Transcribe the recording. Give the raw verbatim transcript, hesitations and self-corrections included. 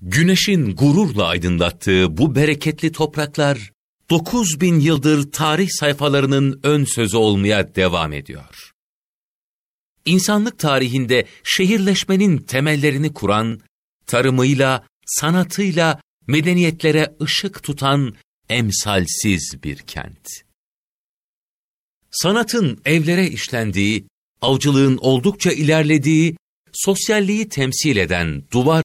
Güneşin gururla aydınlattığı bu bereketli topraklar, dokuz bin yıldır tarih sayfalarının ön sözü olmaya devam ediyor. İnsanlık tarihinde şehirleşmenin temellerini kuran, tarımıyla, sanatıyla medeniyetlere ışık tutan emsalsiz bir kent. Sanatın evlere işlendiği, avcılığın oldukça ilerlediği, sosyalliği temsil eden duvar